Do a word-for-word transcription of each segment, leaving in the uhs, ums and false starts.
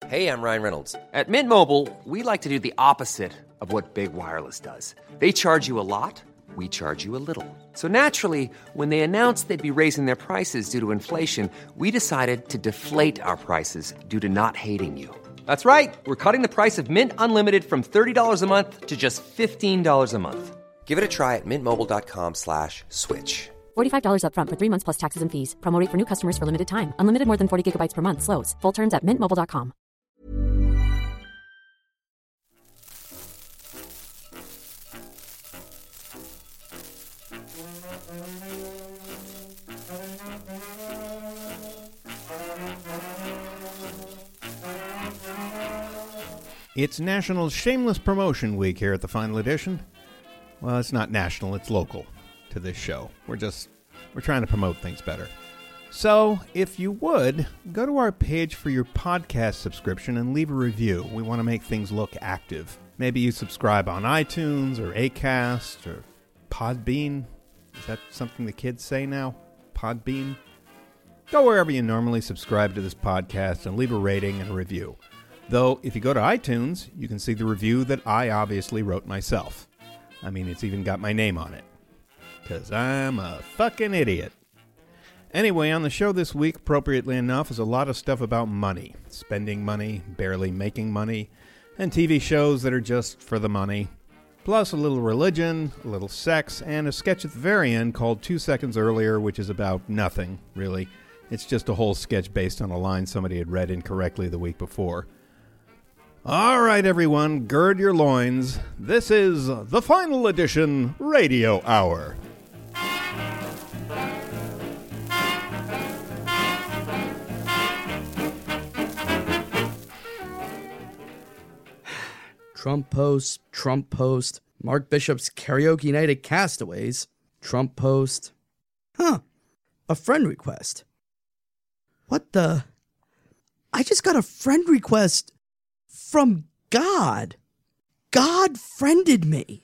Hey, I'm Ryan Reynolds. At Mint Mobile, we like to do the opposite of what Big Wireless does. They charge you a lot, we charge you a little. So naturally, when they announced they'd be raising their prices due to inflation, we decided to deflate our prices due to not hating you. That's right. We're cutting the price of Mint Unlimited from thirty dollars a month to just fifteen dollars a month. Give it a try at mintmobile.com slash switch. forty-five dollars up front for three months plus taxes and fees. Promo rate for new customers for limited time. Unlimited more than forty gigabytes per month. Slows full terms at mint mobile dot com. It's National Shameless Promotion Week here at the Final Edition. Well, it's not national, it's local to this show. We're just, we're trying to promote things better. So, if you would, go to our page for your podcast subscription and leave a review. We want to make things look active. Maybe you subscribe on iTunes or Acast or Podbean. Is that something the kids say now? Podbean? Go wherever you normally subscribe to this podcast and leave a rating and a review. Though, if you go to iTunes, you can see the review that I obviously wrote myself. I mean, it's even got my name on it. Because I'm a fucking idiot. Anyway, on the show this week, appropriately enough, is a lot of stuff about money. Spending money, barely making money, and T V shows that are just for the money. Plus a little religion, a little sex, and a sketch at the very end called Two Seconds Earlier, which is about nothing, really. It's just a whole sketch based on a line somebody had read incorrectly the week before. All right, everyone, gird your loins. This is the Final Edition Radio Hour. Trump post, Trump post, Mark Bishop's karaoke night at Castaways, Trump post. Huh, a friend request. What the? I just got a friend request from God. God friended me.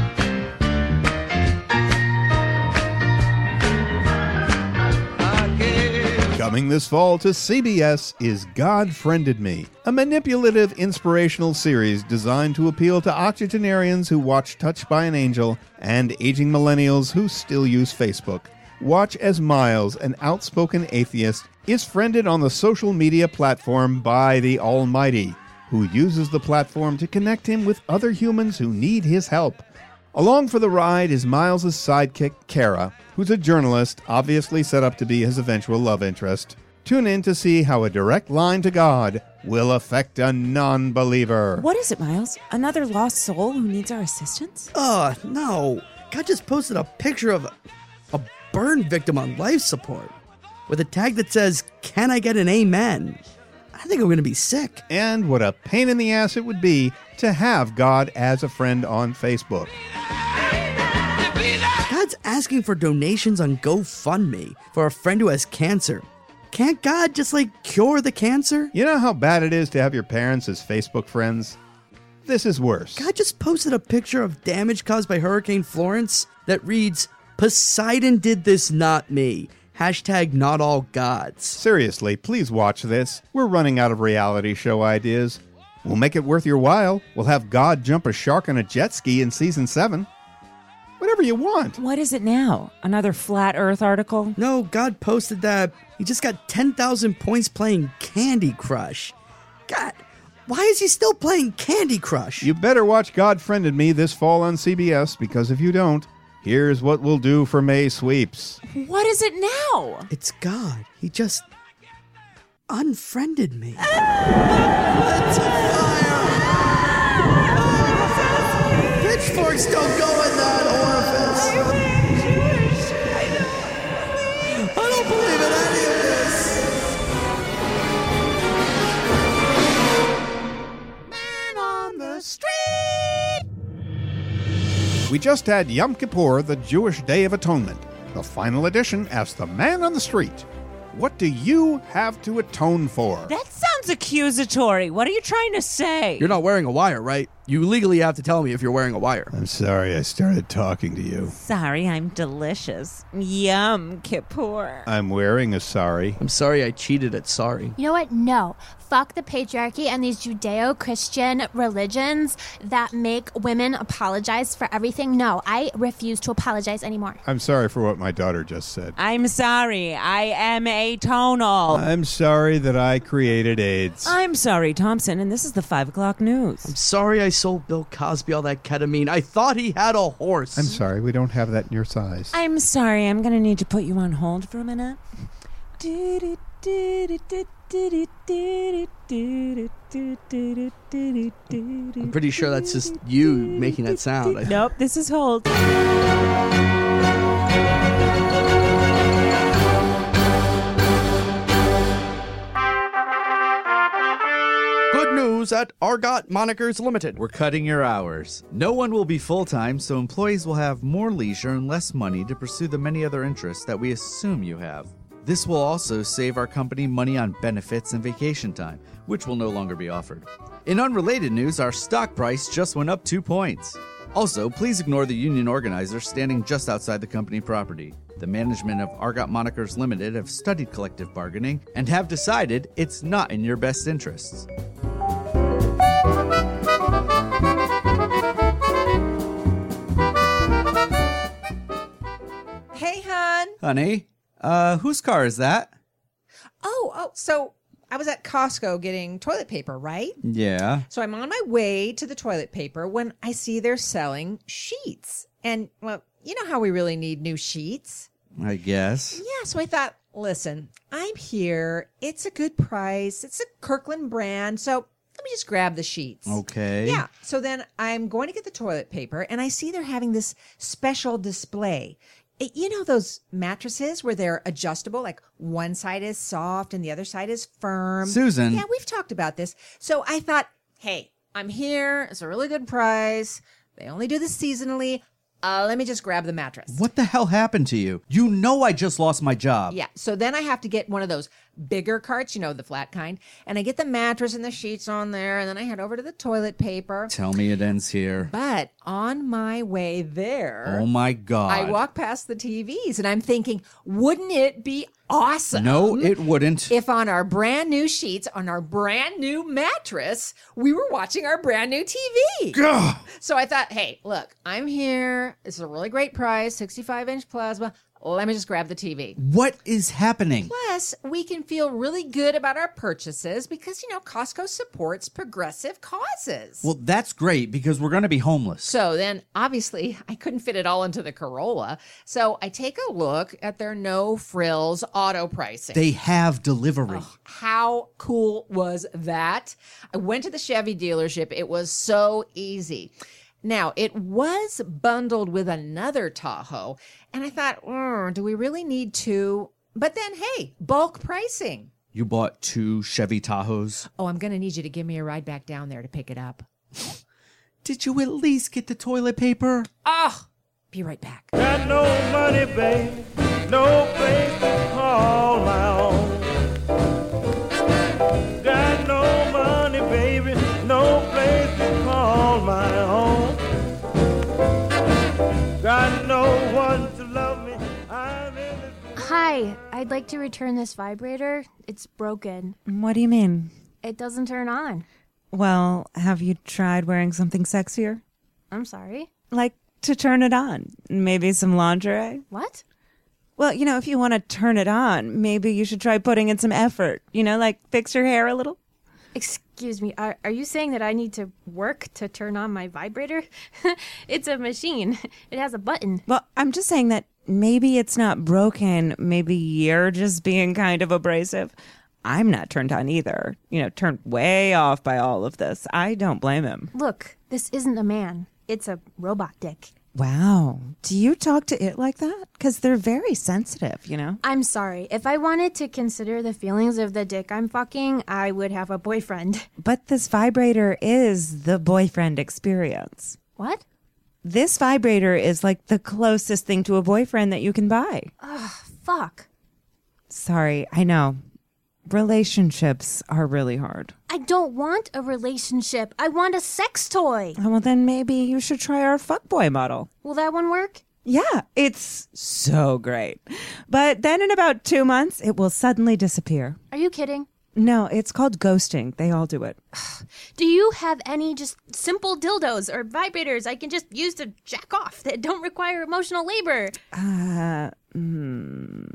Coming this fall to C B S is God Friended Me, a manipulative, inspirational series designed to appeal to octogenarians who watch Touched by an Angel and aging millennials who still use Facebook. Watch as Miles, an outspoken atheist, is friended on the social media platform by the Almighty, who uses the platform to connect him with other humans who need his help. Along for the ride is Miles' sidekick, Kara, who's a journalist obviously set up to be his eventual love interest. Tune in to see how a direct line to God will affect a non-believer. What is it, Miles? Another lost soul who needs our assistance? Uh, no. God just posted a picture of a, a burn victim on life support with a tag that says, "Can I get an amen?" I think I'm going to be sick. And what a pain in the ass it would be to have God as a friend on Facebook. God's asking for donations on GoFundMe for a friend who has cancer. Can't God just, like, cure the cancer? You know how bad it is to have your parents as Facebook friends? This is worse. God just posted a picture of damage caused by Hurricane Florence that reads, "Poseidon did this, not me. Hashtag not all gods." Seriously, please watch this. We're running out of reality show ideas. We'll make it worth your while. We'll have God jump a shark on a jet ski in season seven. Whatever you want. What is it now? Another flat earth article? No, God posted that he just got ten thousand points playing Candy Crush. God, why is he still playing Candy Crush? You better watch God Friended Me this fall on C B S, because if you don't, here's what we'll do for May sweeps. What is it now? It's God. He just unfriended me. Let's fire! Pitchforks don't go in that orifice. I wish, I wish. I don't believe in any of this. Man on the street. We just had Yom Kippur, the Jewish Day of Atonement. The Final Edition asks the man on the street, what do you have to atone for? That sounds accusatory. What are you trying to say? You're not wearing a wire, right? You legally have to tell me if you're wearing a wire. I'm sorry I started talking to you. Sorry, I'm delicious. Yum, Kippur. I'm wearing a sari. I'm sorry I cheated at sorry. You know what? No. Fuck the patriarchy and these Judeo-Christian religions that make women apologize for everything. No, I refuse to apologize anymore. I'm sorry for what my daughter just said. I'm sorry, I am atonal. I'm sorry that I created AIDS. I'm sorry, Thompson, and this is the five o'clock news. I'm sorry I sold Bill Cosby all that ketamine. I thought he had a horse. I'm sorry, we don't have that in your size. I'm sorry, I'm gonna need to put you on hold for a minute. I'm pretty sure that's just you making that sound. Nope, this is hold. Good news at Argot Monikers Limited. We're cutting your hours. No one will be full-time, so employees will have more leisure and less money to pursue the many other interests that we assume you have. This will also save our company money on benefits and vacation time, which will no longer be offered. In unrelated news, our stock price just went up two points. Also, please ignore the union organizers standing just outside the company property. The management of Argot Monikers Limited have studied collective bargaining and have decided it's not in your best interests. Hey, hon. Honey, uh, whose car is that? Oh, oh, so I was at Costco getting toilet paper, right? Yeah. So I'm on my way to the toilet paper when I see they're selling sheets. And, well, you know how we really need new sheets? I guess. Yeah, so I thought, listen, I'm here. It's a good price. It's a Kirkland brand. So let me just grab the sheets. Okay. Yeah. So then I'm going to get the toilet paper, and I see they're having this special display. It- you know those mattresses where they're adjustable, like one side is soft and the other side is firm? Susan. Yeah, we've talked about this. So I thought, hey, I'm here. It's a really good price. They only do this seasonally. Uh, let me just grab the mattress. What the hell happened to you? You know I just lost my job. Yeah. So then I have to get one of those bigger carts, you know, the flat kind. And I get the mattress and the sheets on there. And then I head over to the toilet paper. Tell me it ends here. But on my way there, Oh my God. I walk past the T Vs and I'm thinking, wouldn't it be awesome? No, it wouldn't. If on our brand new sheets, on our brand new mattress, we were watching our brand new T V. Gah! So I thought, hey, look, I'm here. It's a really great price, sixty-five inch plasma. Let me just grab the T V. What is happening? Plus, we can feel really good about our purchases because, you know, Costco supports progressive causes. Well, that's great because we're going to be homeless. So then, obviously, I couldn't fit it all into the Corolla. So I take a look at their no-frills auto pricing. They have delivery. Oh, how cool was that? I went to the Chevy dealership. It was so easy. Now, it was bundled with another Tahoe, and I thought, mm, do we really need two? But then, hey, bulk pricing. You bought two Chevy Tahoes. Oh, I'm going to need you to give me a ride back down there to pick it up. Did you at least get the toilet paper? Oh, be right back. Got no money, baby, no place to call my own. Got no money, baby, no place to call my own. Got no one to love me. I'm in the... Hi, I'd like to return this vibrator. It's broken. What do you mean? It doesn't turn on. Well, have you tried wearing something sexier? I'm sorry. Like to turn it on? Maybe some lingerie? What? Well, you know, if you want to turn it on, maybe you should try putting in some effort. You know, like fix your hair a little. Excuse me, are, are you saying that I need to work to turn on my vibrator? It's a machine. It has a button. Well, I'm just saying that maybe it's not broken. Maybe you're just being kind of abrasive. I'm not turned on either. You know, turned way off by all of this. I don't blame him. Look, this isn't a man. It's a robot dick. Wow. Do you talk to it like that? Because they're very sensitive, you know? I'm sorry. If I wanted to consider the feelings of the dick I'm fucking, I would have a boyfriend. But this vibrator is the boyfriend experience. What? This vibrator is like the closest thing to a boyfriend that you can buy. Ugh, fuck. Sorry, I know. relationships are really hard. I don't want a relationship. I want a sex toy. Oh, well, then maybe you should try our fuckboy model. Will that one work? Yeah, it's so great. But then in about two months, it will suddenly disappear. Are you kidding? No, it's called ghosting. They all do it. Do you have any just simple dildos or vibrators I can just use to jack off that don't require emotional labor? Uh, mm,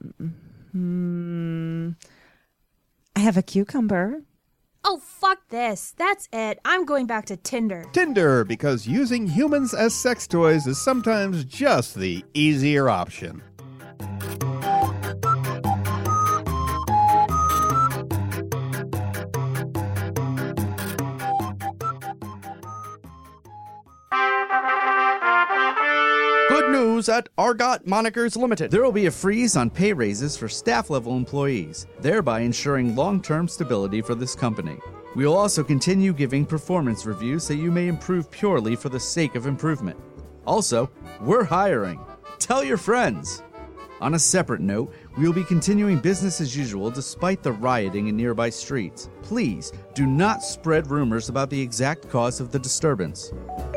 mm, I have a cucumber. Oh, fuck this. That's it. I'm going back to Tinder. Tinder, because using humans as sex toys is sometimes just the easier option. Good news at Argot Monikers Limited. There will be a freeze on pay raises for staff-level employees, thereby ensuring long-term stability for this company. We will also continue giving performance reviews so you may improve purely for the sake of improvement. Also, we're hiring. Tell your friends. On a separate note, we will be continuing business as usual despite the rioting in nearby streets. Please do not spread rumors about the exact cause of the disturbance.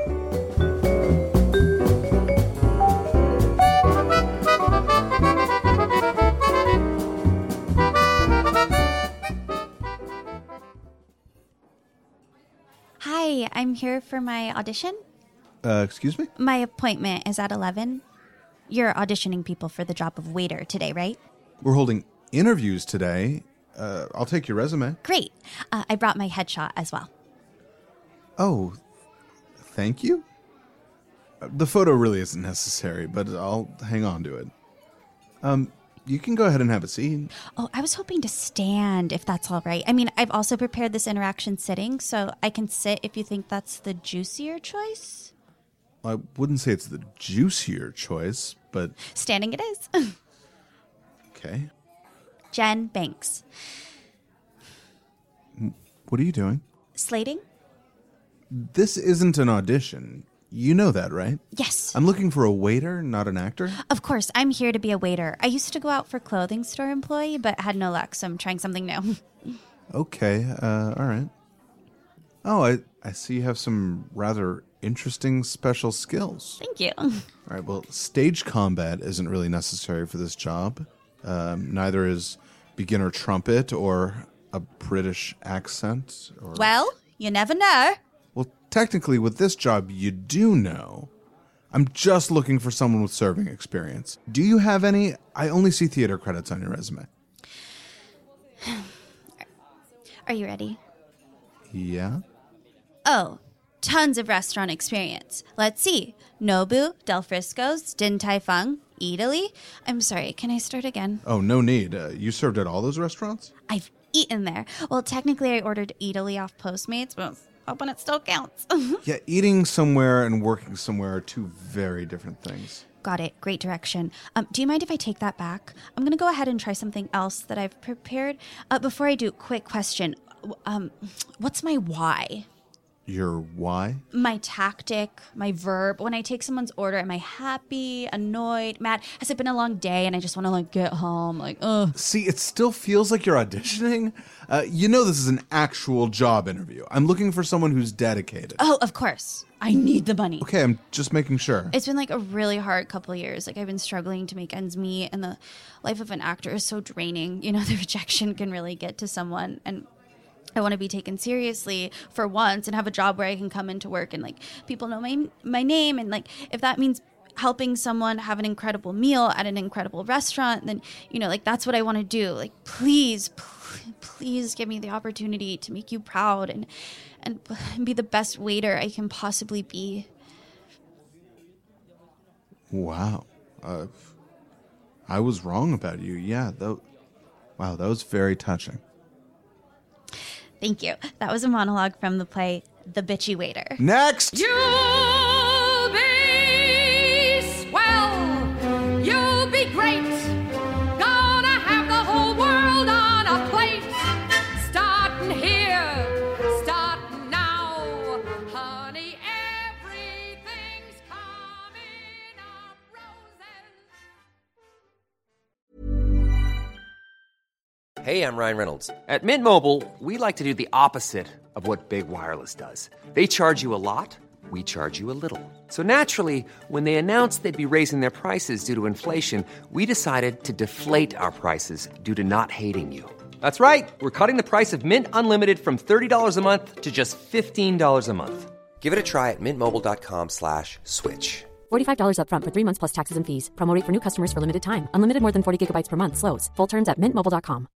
Hi, I'm here for my audition. Uh, excuse me? My appointment is at eleven. You're auditioning people for the job of waiter today, right? We're holding interviews today. Uh, I'll take your resume. Great. Uh, I brought my headshot as well. Oh, thank you? Uh, The photo really isn't necessary, but I'll hang on to it. Um, you can go ahead and have a seat. Oh, I was hoping to stand, if that's all right. I mean, I've also prepared this interaction sitting, so I can sit if you think that's the juicier choice. I wouldn't say it's the juicier choice, but Standing it is. okay. Jen Banks. What are you doing? Slating? This isn't an audition. You know that, right? Yes. I'm looking for a waiter, not an actor. Of course, I'm here to be a waiter. I used to go out for clothing store employee, but had no luck, so I'm trying something new. Okay, uh, all right. Oh, I, I see you have some rather interesting special skills. Thank you. All right, well, stage combat isn't really necessary for this job. Um, neither is beginner trumpet or a British accent. Or... Well, you never know. Well, technically, with this job, you do know. I'm just looking for someone with serving experience. Do you have any? I only see theater credits on your resume. Are you ready? Yeah? Oh, tons of restaurant experience. Let's see. Nobu, Del Frisco's, Din Tai Fung, Italy. I'm sorry, can I start again? Oh, no need. Uh, you served at all those restaurants? I've eaten there. Well, technically I ordered Italy off Postmates, but hoping it still counts. Yeah, eating somewhere and working somewhere are two very different things. Got it. Great direction. Um, do you mind if I take that back? I'm going to go ahead and try something else that I've prepared. Uh, before I do, quick question. Um, what's my why? Your why? My tactic, my verb. When I take someone's order, am I happy, annoyed, mad? Has it been a long day and I just want to like get home? Like, ugh. See, it still feels like you're auditioning. Uh, you know this is an actual job interview. I'm looking for someone who's dedicated. Oh, of course. I need the money. Okay, I'm just making sure. It's been like a really hard couple of years. Like I've been struggling to make ends meet, and the life of an actor is so draining. You know, the rejection can really get to someone, and I want to be taken seriously for once and have a job where I can come into work and like people know my my name, and like if that means helping someone have an incredible meal at an incredible restaurant, then you know like that's what I want to do. Like please, please, please give me the opportunity to make you proud and and be the best waiter I can possibly be. Wow. Uh, I was wrong about you. Yeah, that, wow, that was very touching. Thank you. That was a monologue from the play The Bitchy Waiter. Next! You'll be swell. You'll be great. Gonna have the whole world on a plate. Starting here, starting now. Honey, everything's coming up roses. Hey, I'm Ryan Reynolds. At Mint Mobile, we like to do the opposite of what Big Wireless does. They charge you a lot, we charge you a little. So naturally, when they announced they'd be raising their prices due to inflation, we decided to deflate our prices due to not hating you. That's right. We're cutting the price of Mint Unlimited from thirty dollars a month to just fifteen dollars a month. Give it a try at mintmobile.com slash switch. forty-five dollars up front for three months plus taxes and fees. Promo rate for new customers for limited time. Unlimited more than forty gigabytes per month. Slows full terms at mint mobile dot com.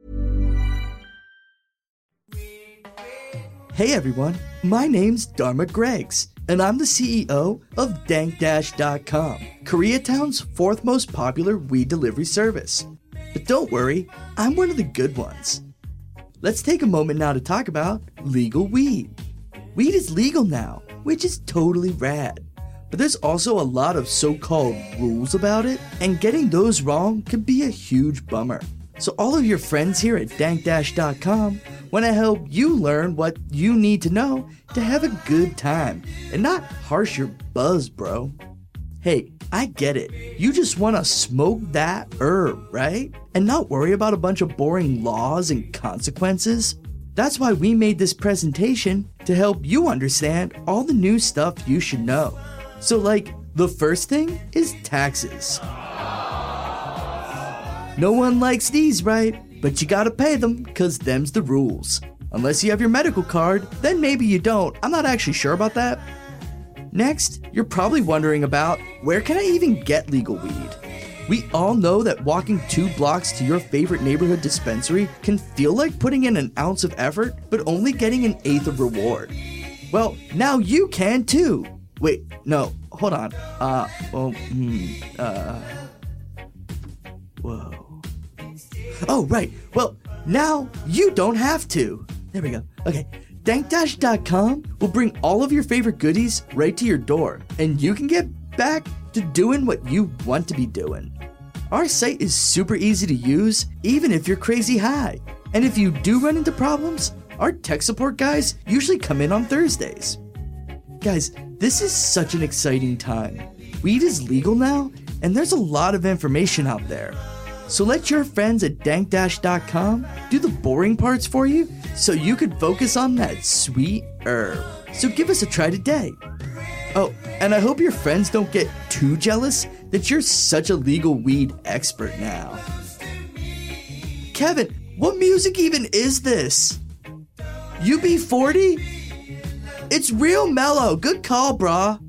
Hey everyone, my name's Dharma Greggs, and I'm the C E O of Dank Dash dot com, Koreatown's fourth most popular weed delivery service. But don't worry, I'm one of the good ones. Let's take a moment now to talk about legal weed. Weed is legal now, which is totally rad. But there's also a lot of so-called rules about it, and getting those wrong can be a huge bummer. So all of your friends here at Dank Dash dot com want to help you learn what you need to know to have a good time and not harsh your buzz, bro. Hey, I get it. You just want to smoke that herb, right? And not worry about a bunch of boring laws and consequences. That's why we made this presentation to help you understand all the new stuff you should know. So like, the first thing is taxes. No one likes these, right? But you gotta pay them, cause them's the rules. Unless you have your medical card, then maybe you don't. I'm not actually sure about that. Next, you're probably wondering about, where can I even get legal weed? We all know that walking two blocks to your favorite neighborhood dispensary can feel like putting in an ounce of effort, but only getting an eighth of reward. Well, now you can too. Wait, no, hold on. Uh, well, hmm, uh, whoa. Oh, right. Well, now you don't have to. There we go. Okay. Dank Dash dot com will bring all of your favorite goodies right to your door, and you can get back to doing what you want to be doing. Our site is super easy to use, even if you're crazy high. And if you do run into problems, our tech support guys usually come in on Thursdays. Guys, this is such an exciting time. Weed is legal now, and there's a lot of information out there. So let your friends at Dank Dash dot com do the boring parts for you so you can focus on that sweet herb. So give us a try today. Oh, and I hope your friends don't get too jealous that you're such a legal weed expert now. Kevin, what music even is this? U B forty? It's real mellow. Good call, brah.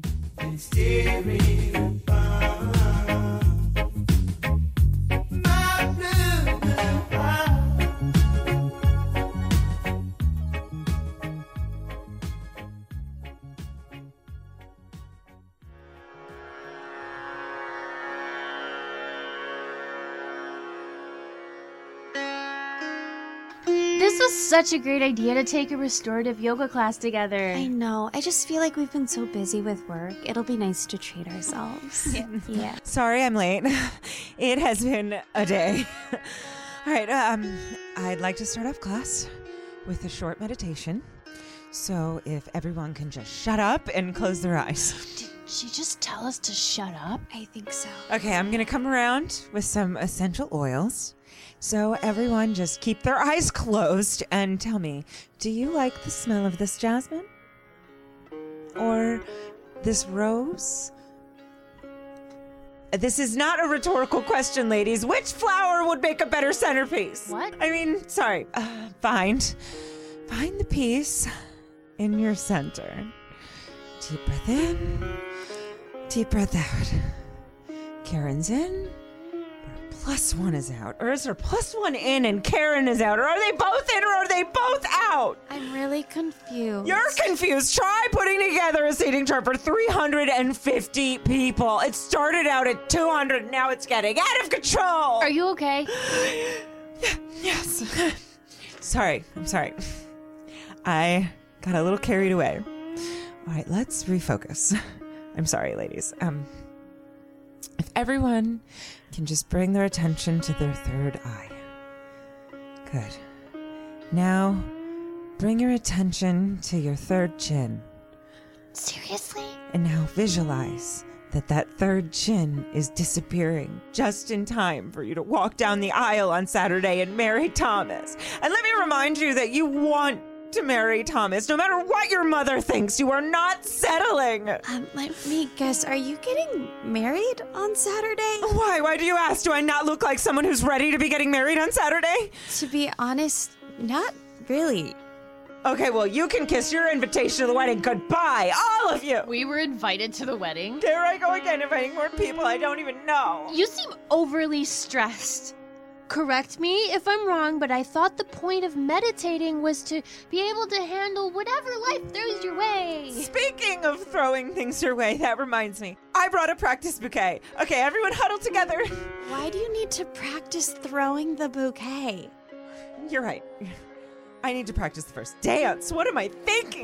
This was such a great idea to take a restorative yoga class together. I know. I just feel like we've been so busy with work. It'll be nice to treat ourselves. Yeah. Yeah. Sorry I'm late. It has been a day. All right, um, I'd like to start off class with a short meditation. So if everyone can just shut up and close their eyes. Did she just tell us to shut up? I think so. Okay, I'm going to come around with some essential oils. So everyone just keep their eyes closed and tell me, do you like the smell of this jasmine? Or this rose? This is not a rhetorical question, ladies. Which flower would make a better centerpiece? What? I mean, sorry. Uh, find, find the piece in your center. Deep breath in, deep breath out. Karen's in. Plus one is out. Or is there plus one in and Karen is out? Or are they both in or are they both out? I'm really confused. You're confused. Try putting together a seating chart for three hundred fifty people. It started out at two hundred. Now it's getting out of control. Are you okay? Yeah, yes. Sorry. I'm sorry. I got a little carried away. All right, let's refocus. I'm sorry, ladies. Um, if everyone can just bring their attention to their third eye. Good. Now, bring your attention to your third chin. Seriously? And now visualize that that third chin is disappearing just in time for you to walk down the aisle on Saturday and marry Thomas. And let me remind you that you want to marry Thomas. No matter what your mother thinks, you are not settling. Um, let me guess, are you getting married on Saturday? Why? Why do you ask? Do I not look like someone who's ready to be getting married on Saturday? To be honest, not really. Okay, well, you can kiss your invitation to the wedding goodbye, all of you. We were invited to the wedding. There I go again, inviting more people I don't even know. You seem overly stressed. Correct me if I'm wrong, but I thought the point of meditating was to be able to handle whatever life throws your way. Speaking of throwing things your way, that reminds me. I brought a practice bouquet. Okay, everyone huddle together. Why do you need to practice throwing the bouquet? You're right. I need to practice the first dance. What am I thinking?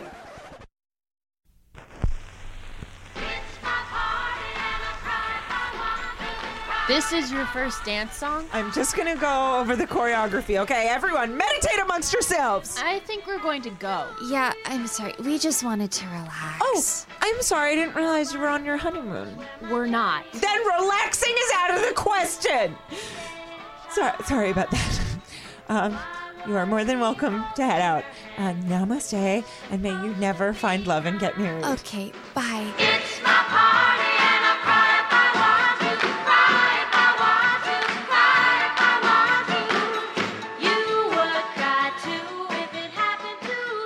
This is your first dance song? I'm just going to go over the choreography, okay? Everyone, meditate amongst yourselves. I think we're going to go. Yeah, I'm sorry. We just wanted to relax. Oh, I'm sorry. I didn't realize you were on your honeymoon. We're not. Then relaxing is out of the question. Sorry, sorry about that. Um... You are more than welcome to head out. Uh, namaste, and may you never find love and get married. Okay, bye. It's my party and I cry if I want to, cry if I want to, cry if I want to. You would cry too if it happened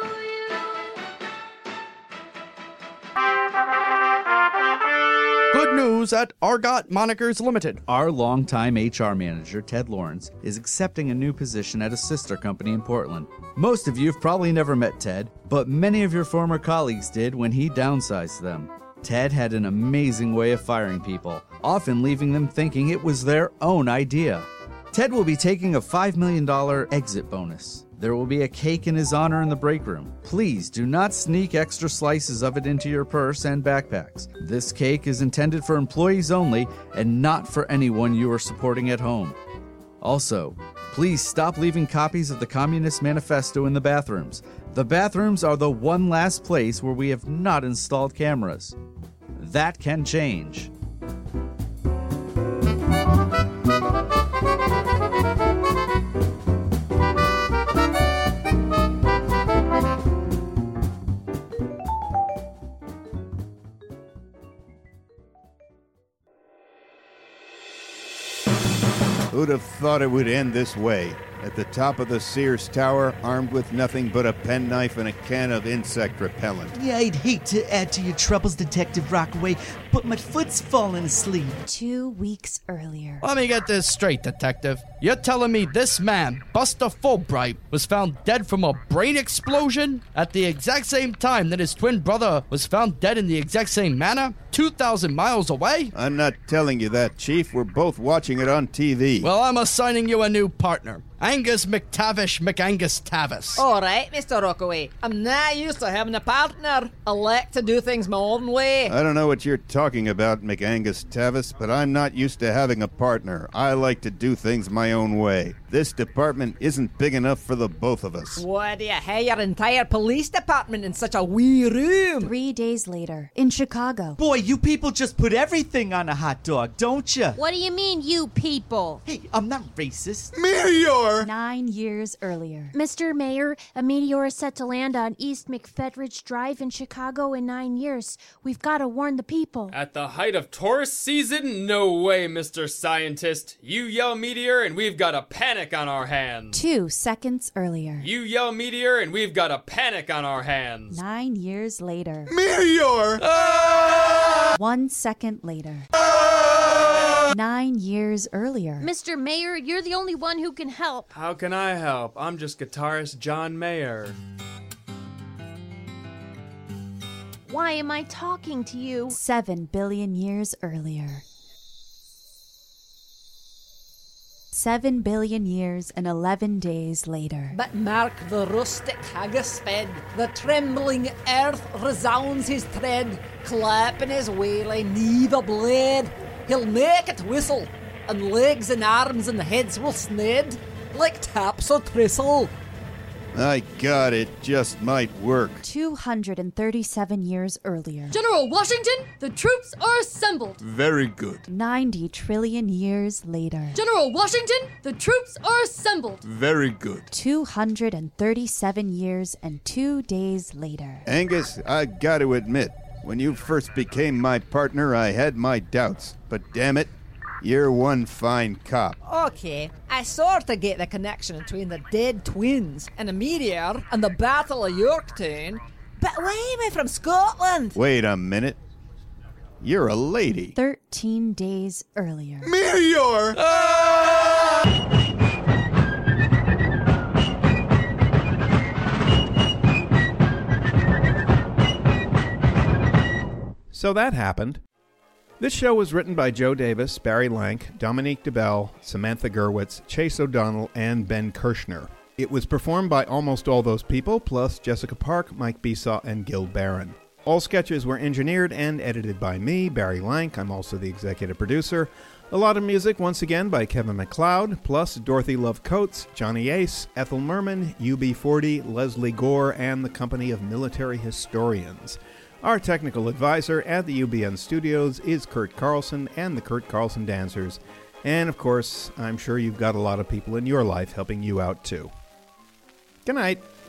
to you. Good news at Argot Monikers Limited. Our longtime H R manager, Ted Lawrence, is accepting a new position at a sister company in Portland. Most of you have probably never met Ted, but many of your former colleagues did when he downsized them. Ted had an amazing way of firing people, often leaving them thinking it was their own idea. Ted will be taking a five million dollars exit bonus. There will be a cake in his honor in the break room. Please do not sneak extra slices of it into your purse and backpacks. This cake is intended for employees only and not for anyone you are supporting at home. Also, please stop leaving copies of the Communist Manifesto in the bathrooms. The bathrooms are the one last place where we have not installed cameras. That can change. Who'd have thought it would end this way? At the top of the Sears Tower, armed with nothing but a penknife and a can of insect repellent. Yeah, I'd hate to add to your troubles, Detective Rockaway, but my foot's falling asleep. Two weeks earlier. Let me get this straight, Detective. You're telling me this man, Buster Fulbright, was found dead from a brain explosion at the exact same time that his twin brother was found dead in the exact same manner, two thousand miles away? I'm not telling you that, Chief. We're both watching it on T V. Well, I'm assigning you a new partner. Angus McTavish McAngus Tavis. All right, Mister Rockaway. I'm not used to having a partner. I like to do things my own way. I don't know what you're talking about, McAngus Tavis, but I'm not used to having a partner. I like to do things my own way. This department isn't big enough for the both of us. Why do you hire your entire police department in such a wee room? Three days later, in Chicago. Boy, you people just put everything on a hot dog, don't you? What do you mean, you people? Hey, I'm not racist. Meteor! Nine years earlier. Mister Mayor, a meteor is set to land on East McFedridge Drive in Chicago in nine years. We've got to warn the people. At the height of Taurus season? No way, Mister Scientist. You yell meteor and we've got a panic on our hands. Two seconds earlier. You yell meteor and we've got a panic on our hands. Nine years later. Meteor! Ah! One second later. Nine years earlier. Mister Mayor, you're the only one who can help. How can I help? I'm just guitarist John Mayer. Why am I talking to you? Seven billion years earlier. Seven billion years and eleven days later. But mark the rustic haggis fed, the trembling earth resounds his tread, clapping his way like neither blade. He'll make it whistle, and legs and arms and heads will sned, like taps o' tristle. My God, it just might work. two hundred thirty-seven years earlier. General Washington, the troops are assembled. Very good. ninety trillion years later. General Washington, the troops are assembled. Very good. two hundred thirty-seven years and two days later. Angus, I got to admit, when you first became my partner, I had my doubts. But damn it, you're one fine cop. Okay, I sort of get the connection between the dead twins and a meteor and the Battle of Yorktown. But why am I from Scotland? Wait a minute. You're a lady. Thirteen days earlier. Meteor! So that happened. This show was written by Joe Davis, Barry Lank, Dominique DeBell, Samantha Gerwitz, Chase O'Donnell, and Ben Kirshner. It was performed by almost all those people, plus Jessica Park, Mike Besaw, and Gil Barron. All sketches were engineered and edited by me, Barry Lank. I'm also the executive producer. A lot of music, once again, by Kevin MacLeod, plus Dorothy Love Coates, Johnny Ace, Ethel Merman, U B forty, Leslie Gore, and the Company of Military Historians. Our technical advisor at the U B N Studios is Kurt Carlson and the Kurt Carlson Dancers. And of course, I'm sure you've got a lot of people in your life helping you out too. Good night.